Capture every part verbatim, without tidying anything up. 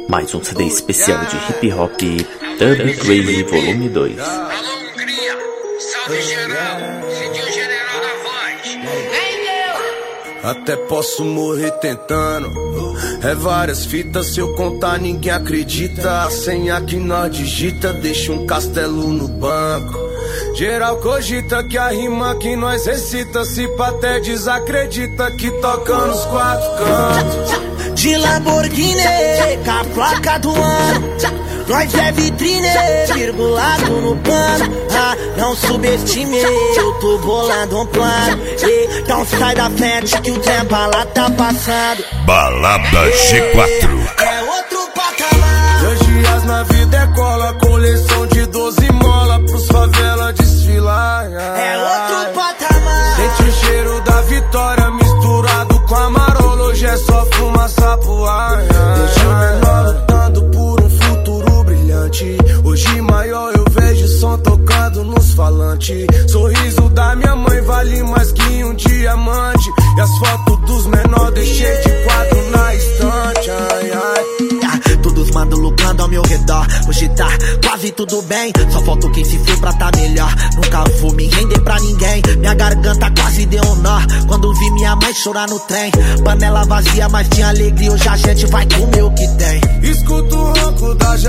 Mais um C D especial de hip hop Dub Crazy Volume dois. Alô, Hungria, salve geral, sentiu o general da voz. Até posso morrer tentando. É várias fitas, se eu contar ninguém acredita. A senha que nós digita deixa um castelo no banco. Geral cogita que a rima que nós recita, se pá até desacredita que toca nos quatro cantos. De Lamborghini, com a placa do ano, nós é vitrine, virgulado no pano. Ah, não subestime, eu tô bolando um plano. Então sai da frente que o trem bala tá passando. Balada G quatro. É outro patamar. Dois dias na vida é cola, coleção de doze mola pros favela desfilar. É outro patamar. Sente o cheiro da vitória misturado com a marola, hoje é só fumaça pro ar. Deixa o menor lutando por um futuro brilhante. Hoje maior eu vejo som tocando nos falantes. Sorriso da minha mãe vale mais que um diamante. E as fotos dos menores deixei de quadro na estante. Ai, ai. Todos mandam lucrando ao meu redor. Hoje tá quase tudo bem, só falta quem se for pra tá melhor. Nunca vou me render pra ninguém. Minha garganta quase deu um nó quando vi minha mãe chorar no trem. Panela vazia, mas tinha alegria. Hoje a gente vai comer o que tem. Escuto o ronco da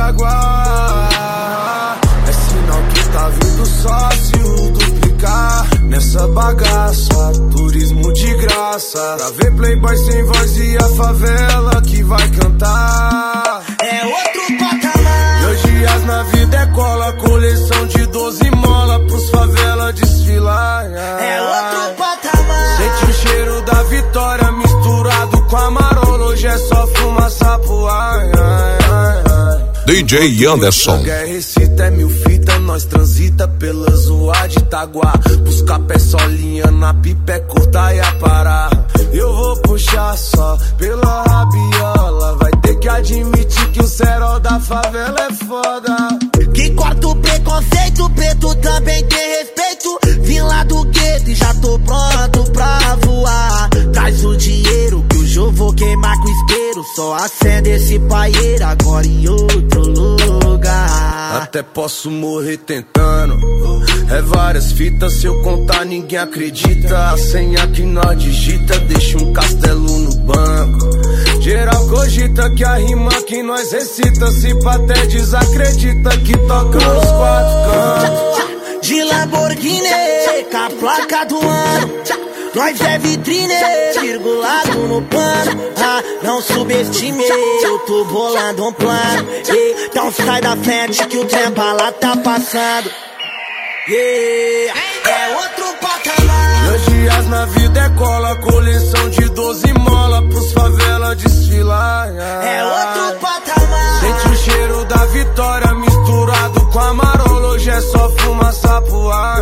Jaguar, é sinal que tá vindo sócio duplicar nessa bagaça, turismo de graça. Pra ver playboy sem voz e a favela que vai cantar. É outro patamar. Dois dias na vida é cola, coleção de doze mola pros favela desfilar. É outro patamar. Sente o cheiro da vitória misturado com a marola, hoje é só fumaça pro ar. D J Anderson. Guerra recita é mil fita, nós transita pela zoa de Itaguá. Buscar pé solinha na pipa é cortar e aparar. Eu vou puxar só pela rabiola. Vai ter que admitir que o cerol da favela é foda. Que corta o preconceito, preto também tem respeito. Vim lá do gueto e já tô pronto pra voar. Traz o dinheiro que hoje eu vou queimar com isqueiro. Só acende esse paieiro agora em outro lugar. Até posso morrer tentando. É várias fitas, se eu contar ninguém acredita. A senha que nós digita deixa um castelo no banco. Geral cogita que a rima que nós recita, se pá até desacredita que toca nos quatro cantos. De Lamborghini, com a placa do ano, nós é vitrine, virgulado no pano. Ah, não subestime, eu tô bolando um plano. Então sai da frente que o trem bala tá passando. Yeah, é outro patamar. Dois dias na vida é cola, coleção de doze mola pros favela desfilar. É outro patamar. Sente o cheiro da vitória misturado com a marola, hoje é só fumaça pro ar.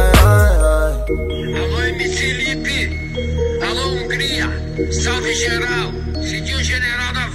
Alô, M C Lipe, alô, Hungria, salve geral, sentiu o general da